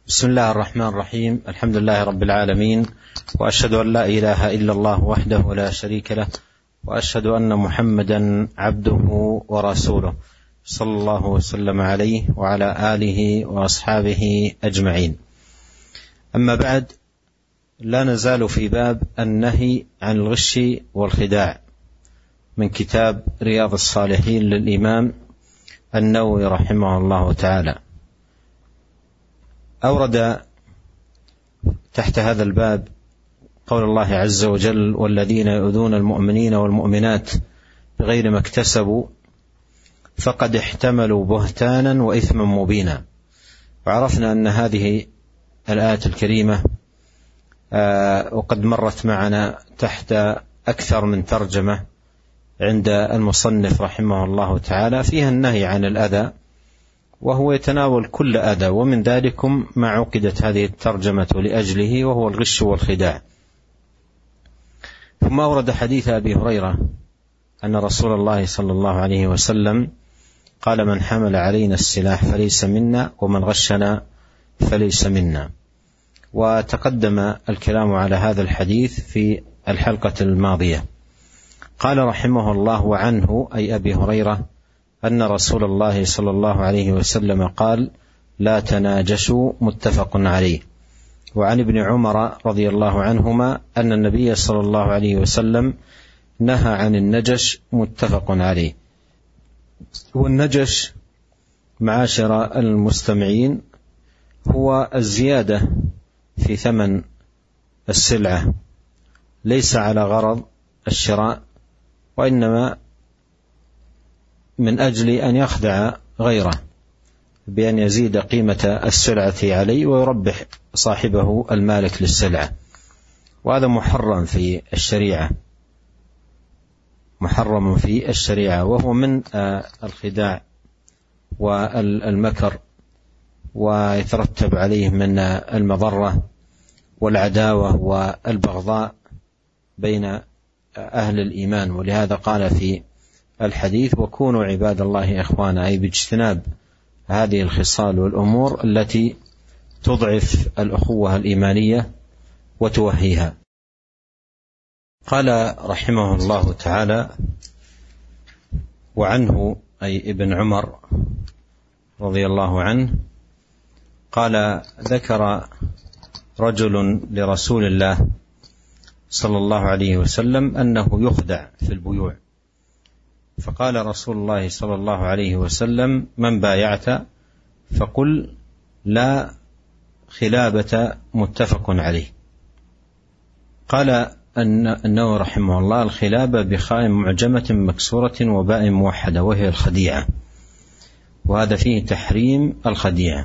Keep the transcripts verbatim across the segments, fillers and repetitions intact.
بسم الله الرحمن الرحيم. الحمد لله رب العالمين، وأشهد أن لا إله إلا الله وحده لا شريك له، وأشهد أن محمدا عبده ورسوله، صلى الله وسلم عليه وعلى آله وأصحابه أجمعين. أما بعد، لا نزال في باب النهي عن الغش والخداع من كتاب رياض الصالحين للإمام النووي رحمه الله تعالى. أورد تحت هذا الباب قول الله عز وجل: والذين يؤذون المؤمنين والمؤمنات بغير ما اكتسبوا فقد احتملوا بهتانا وإثما مبينا. وعرفنا أن هذه الآية الكريمة وقد مرت معنا تحت أكثر من ترجمة عند المصنف رحمه الله تعالى، فيها النهي عن الأذى، وهو يتناول كل أذى، ومن ذلكم ما عقدت هذه الترجمة لأجله، وهو الغش والخداع. ثم أورد حديث أبي هريرة أن رسول الله صلى الله عليه وسلم قال: من حمل علينا السلاح فليس منا، ومن غشنا فليس منا. وتقدم الكلام على هذا الحديث في الحلقة الماضية. قال رحمه الله: وعنه أي أبي هريرة أن رسول الله صلى الله عليه وسلم قال: لا تناجشوا، متفق عليه. وعن ابن عمر رضي الله عنهما أن النبي صلى الله عليه وسلم نهى عن النجش، متفق عليه. والنجش معاشر المستمعين هو الزيادة في ثمن السلعة، ليس على غرض الشراء، وإنما من أجل أن يخدع غيره بأن يزيد قيمة السلعة عليه ويربح صاحبه المالك للسلعة. وهذا محرم في الشريعة، محرم في الشريعة، وهو من الخداع والمكر، ويترتب عليه من المضرة والعداوة والبغضاء بين أهل الإيمان. ولهذا قال في الحديث: وكونوا عباد الله إخوانا، أي باجتناب هذه الخصال والأمور التي تضعف الأخوة الإيمانية وتوهيها. قال رحمه الله تعالى: وعنه أي ابن عمر رضي الله عنه قال: ذكر رجل لرسول الله صلى الله عليه وسلم أنه يخدع في البيوع، فقال رسول الله صلى الله عليه وسلم: من بايعت فقل لا خلابة، متفق عليه. قال النووي رحمه الله: الخلابة بخاء معجمة مكسورة وباء موحدة، وهي الخديعة، وهذا فيه تحريم الخديعة،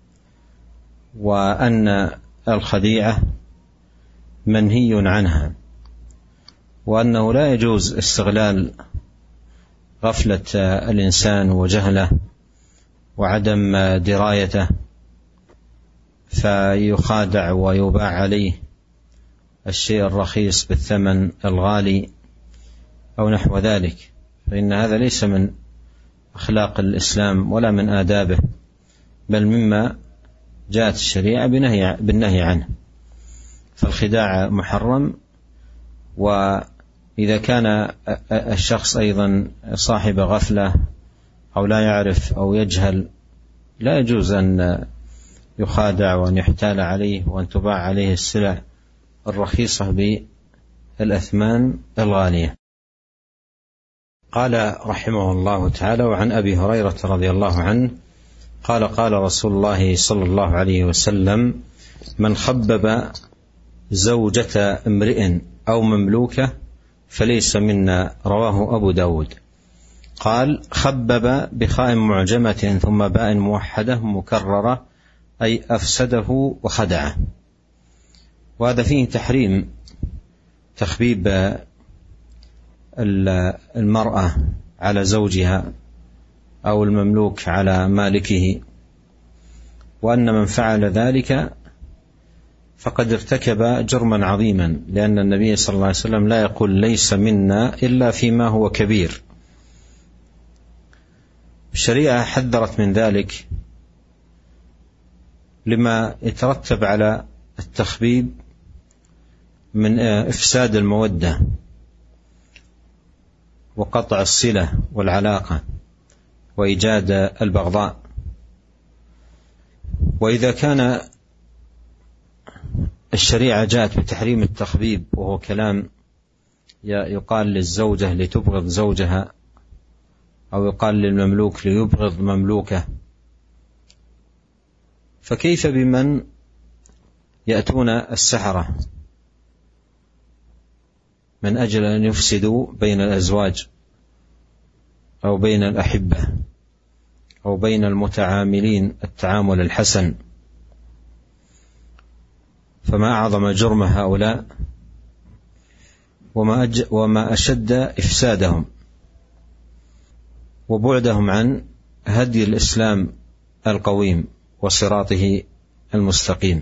وأن الخديعة منهي عنها، وأنه لا يجوز استغلال غفلة الإنسان وجهله وعدم درايته فيخادع ويباع عليه الشيء الرخيص بالثمن الغالي أو نحو ذلك، فإن هذا ليس من أخلاق الإسلام ولا من آدابه، بل مما جاءت الشريعة بالنهي عنه. فالخداع محرم، وإذا كان الشخص أيضا صاحب غفلة أو لا يعرف أو يجهل، لا يجوز أن يخادع وأن يحتال عليه وأن تباع عليه السلع الرخيصة بالأثمان الغالية. قال رحمه الله تعالى: وعن أبي هريرة رضي الله عنه قال: قال رسول الله صلى الله عليه وسلم: من خبب زوجة امرئ أو مملوكة فليس منا، رواه أبو داود. قال: خبب بخاء معجمة ثم باء موحدة مكررة، أي أفسده وخدعه. وهذا فيه تحريم تخبيب المرأة على زوجها أو المملوك على مالكه، وأن من فعل ذلك فقد ارتكب جرما عظيما، لأن النبي صلى الله عليه وسلم لا يقول ليس منا إلا فيما هو كبير. الشريعة حذرت من ذلك لما يترتب على التخبيب من إفساد المودة وقطع الصلة والعلاقة وإيجاد البغضاء. وإذا كان الشريعة جاءت بتحريم التخبيب وهو كلام يقال للزوجة لتبغض زوجها، أو يقال للمملوك ليبغض مملوكه، فكيف بمن يأتون السحرة من أجل أن يفسدوا بين الأزواج أو بين الأحبة أو بين المتعاملين التعامل الحسن؟ فما أعظم جرم هؤلاء وما, أج وما أشد إفسادهم وبعدهم عن هدي الإسلام القويم وصراطه المستقيم.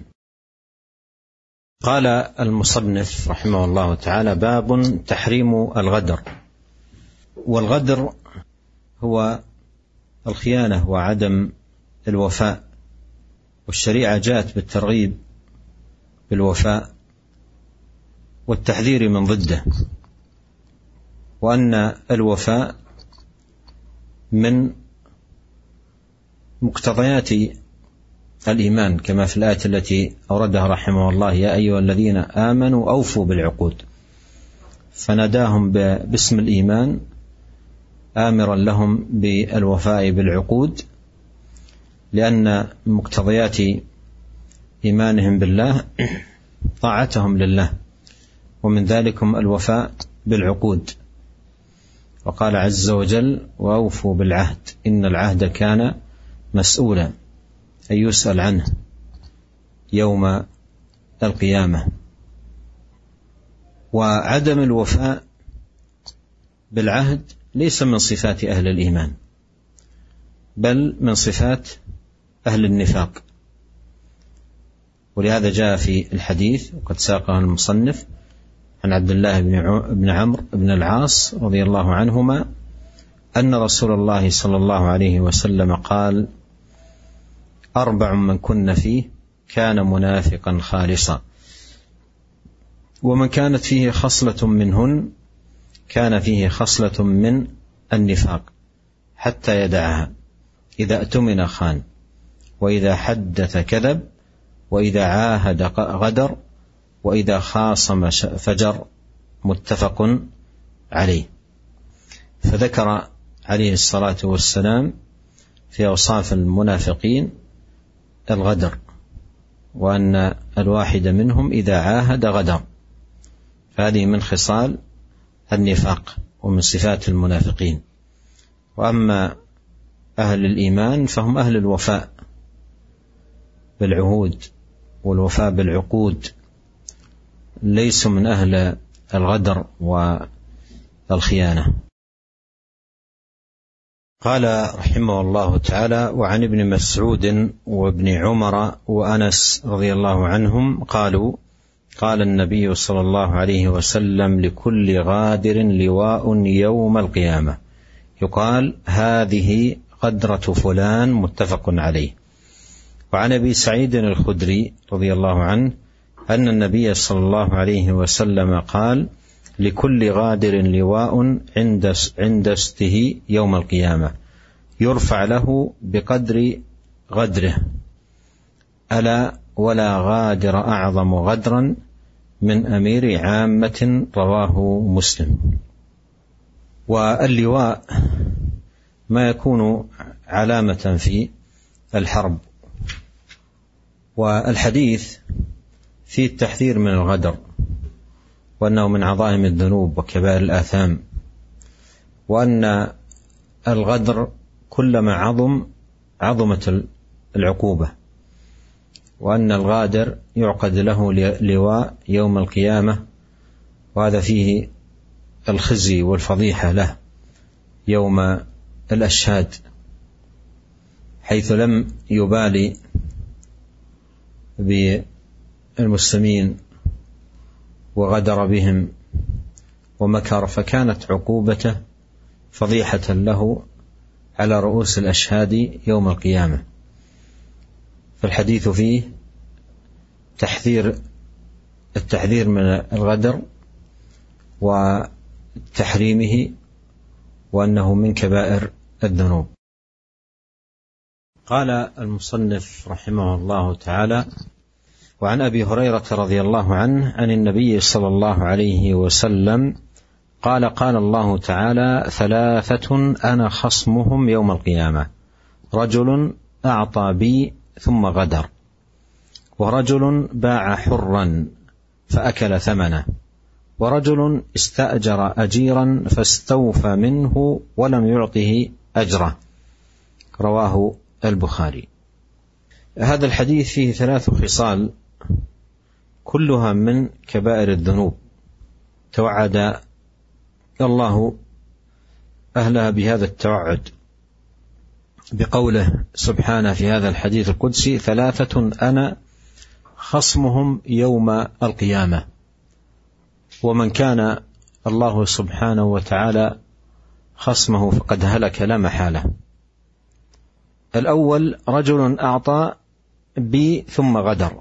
قال المصنف رحمه الله تعالى: باب تحريم الغدر. والغدر هو الخيانة وعدم الوفاء، والشريعة جاءت بالترغيب بالوفاء والتحذير من ضده، وأن الوفاء من مقتضيات الإيمان كما في الآية التي أوردها رحمه الله: يا أيها الذين آمنوا أوفوا بالعقود، فناداهم باسم الإيمان آمرا لهم بالوفاء بالعقود، لأن مقتضيات إيمانهم بالله طاعتهم لله، ومن ذلكم الوفاء بالعقود. وقال عز وجل: وأوفوا بالعهد إن العهد كان مسؤولا، أي يسأل عنه يوم القيامة. وعدم الوفاء بالعهد ليس من صفات أهل الإيمان، بل من صفات أهل النفاق. ولهذا جاء في الحديث وقد ساقه المصنف عن عبد الله بن عمرو بن العاص رضي الله عنهما أن رسول الله صلى الله عليه وسلم قال: أربع من كن فيه كان منافقا خالصا، ومن كانت فيه خصلة منهن كان فيه خصلة من النفاق حتى يدعها: إذا اؤتمن خان، وإذا حدث كذب، وإذا عاهد غدر، وإذا خاصم فجر. متفق عليه. فذكر عليه الصلاة والسلام في أوصاف المنافقين الغدر، وأن الواحد منهم إذا عاهد غدر، فهذه من خصال النفاق ومن صفات المنافقين. وأما أهل الإيمان فهم أهل الوفاء بالعهود والوفاء بالعقود، ليسوا من أهل الغدر والخيانة. قال رحمه الله تعالى: وعن ابن مسعود وابن عمر وأنس رضي الله عنهم قالوا: قال النبي صلى الله عليه وسلم: لكل غادر لواء يوم القيامة، يقال هذه غدرة فلان. متفق عليه. وعن أبي سعيد الخدري رضي الله عنه أن النبي صلى الله عليه وسلم قال: لكل غادر لواء عند استه يوم القيامة، يرفع له بقدر غدره، ألا ولا غادر أعظم غدرا من أمير عامة. رواه مسلم. واللواء ما يكون علامة في الحرب، والحديث فيه التحذير من الغدر، وأنه من عظائم الذنوب وكبائر الآثام، وأن الغدر كلما عظم عظمت العقوبة، وأن الغادر يعقد له لواء يوم القيامة، وهذا فيه الخزي والفضيحة له يوم الأشهاد، حيث لم يبالي بالمسلمين وغدر بهم ومكر، فكانت عقوبته فضيحة له على رؤوس الأشهاد يوم القيامة. الحديث فيه تحذير التحذير من الغدر وتحريمه، وأنه من كبائر الذنوب. قال المصنف رحمه الله تعالى: وعن أبي هريرة رضي الله عنه عن النبي صلى الله عليه وسلم قال: قال الله تعالى: ثلاثة أنا خصمهم يوم القيامة: رجل أعطى بي ثم غدر، ورجل باع حرا فأكل ثمنه، ورجل استأجر أجيرا فاستوفى منه ولم يعطه أجره. رواه البخاري. هذا الحديث فيه ثلاث خصال كلها من كبائر الذنوب، توعد الله أهلها بهذا التوعد بقوله سبحانه في هذا الحديث القدسي: ثلاثة أنا خصمهم يوم القيامة. ومن كان الله سبحانه وتعالى خصمه فقد هلك لا محالة. الأول: رجل أعطى بي ثم غدر.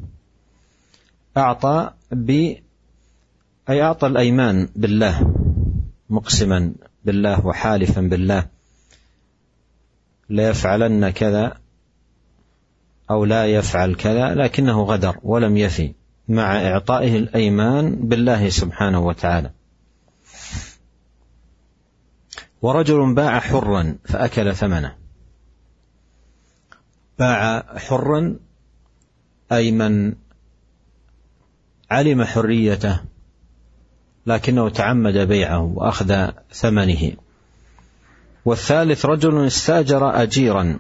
أعطى بي أي أعطى الأيمان بالله، مقسما بالله وحالفا بالله لا يفعلن كذا أو لا يفعل كذا، لكنه غدر ولم يفي مع إعطائه الأيمان بالله سبحانه وتعالى. ورجل باع حرا فأكل ثمنه. باع حرا أي من علم حريته لكنه تعمد بيعه وأخذ ثمنه. والثالث: رجل استأجر أجيرا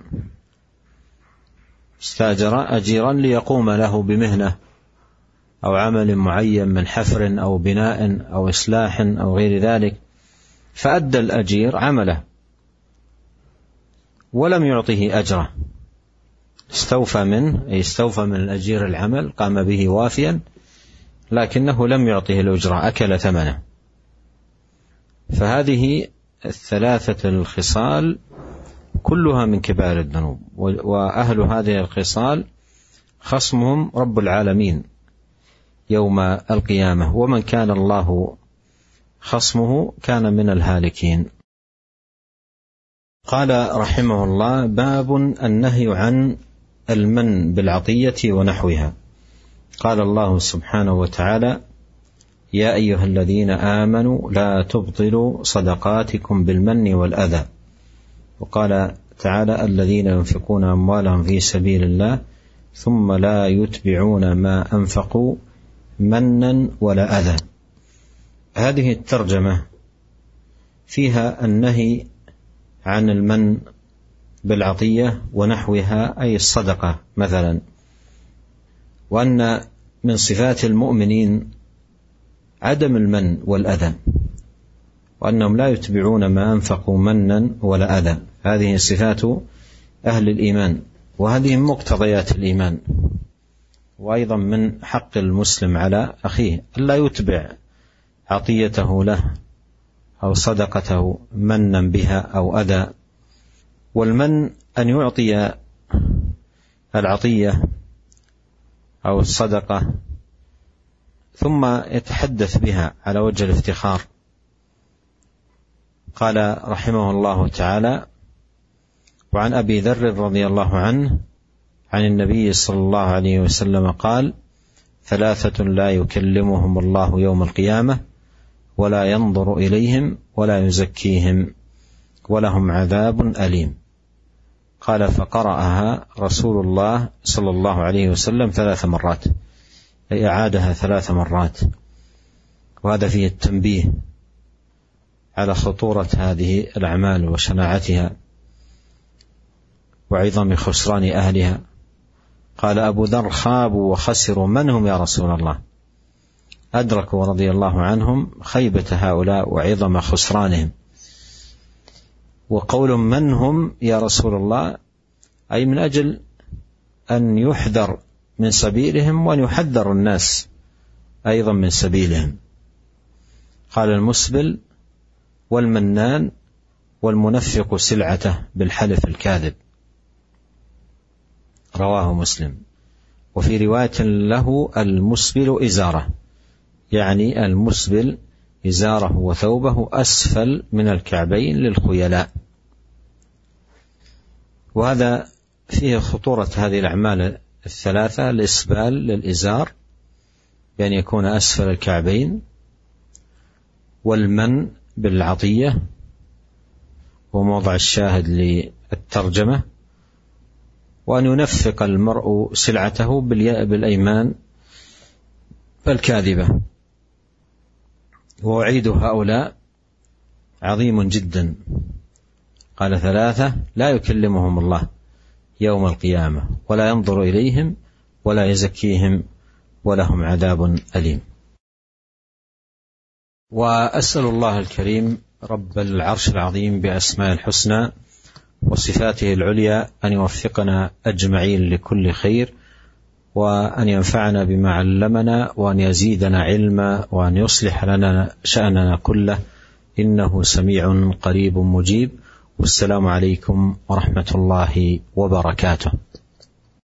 استأجر أجيرا ليقوم له بمهنة أو عمل معين من حفر أو بناء أو إصلاح أو غير ذلك، فأدى الأجير عمله ولم يعطه أجره، استوفى منه أي استوفى من الأجير العمل، قام به وافيا، لكنه لم يعطه الأجرة، أكل ثمنه. فهذه الثلاثة الخصال كلها من كبائر الذنوب، وأهل هذه الخصال خصمهم رب العالمين يوم القيامة، ومن كان الله خصمه كان من الهالكين. قال رحمه الله: باب النهي عن المن بالعطية ونحوها. قال الله سبحانه وتعالى: يا أيها الذين آمنوا لا تبطلوا صدقاتكم بالمن والأذى. وقال تعالى: الذين ينفقون أموالهم في سبيل الله ثم لا يتبعون ما أنفقوا منا ولا أذى. هذه الترجمة فيها النهي عن المن بالعطية ونحوها أي الصدقة مثلا، وأن من صفات المؤمنين عدم المن والأذى، وأنهم لا يتبعون ما أنفقوا منا ولا أذى. هذه صفات أهل الإيمان، وهذه مقتضيات الإيمان. وأيضا من حق المسلم على أخيه ألا يتبع عطيته له أو صدقته منا بها أو أذى. والمن أن يعطي العطية أو الصدقة ثم يتحدث بها على وجه الافتخار. قال رحمه الله تعالى: وعن أبي ذر رضي الله عنه عن النبي صلى الله عليه وسلم قال: ثلاثة لا يكلمهم الله يوم القيامة ولا ينظر إليهم ولا يزكيهم ولهم عذاب أليم. قال: فقرأها رسول الله صلى الله عليه وسلم ثلاث مرات، أي أعادها ثلاث مرات. وهذا فيه التنبيه على خطورة هذه الأعمال وشناعتها وعظم خسران أهلها. قال أبو ذر: خابوا وخسروا من هم يا رسول الله؟ أدركوا رضي الله عنهم خيبة هؤلاء وعظم خسرانهم. وقول من هم يا رسول الله أي من أجل أن يحذر من سبيلهم وأن يحذر الناس أيضا من سبيلهم. قال: المسبل والمنان والمنفق سلعته بالحلف الكاذب. رواه مسلم. وفي رواية له المسبل إزاره، يعني المسبل إزاره وثوبه أسفل من الكعبين للخيلاء. وهذا فيه خطورة هذه الأعمال الثلاثة: الإسبال للإزار بأن يكون أسفل الكعبين، والمن بالعطية وموضع الشاهد للترجمة، وأن ينفق المرء سلعته بالأيمان الكاذبة. ووعيد هؤلاء عظيم جدا، قال: ثلاثة لا يكلمهم الله يوم القيامة ولا ينظر إليهم ولا يزكيهم ولهم عذاب أليم. وأسأل الله الكريم رب العرش العظيم بأسماء الحسنى وصفاته العليا أن يوفقنا أجمعين لكل خير، وأن ينفعنا بما علمنا، وأن يزيدنا علما، وأن يصلح لنا شأننا كله، إنه سميع قريب مجيب. والسلام عليكم ورحمة الله وبركاته.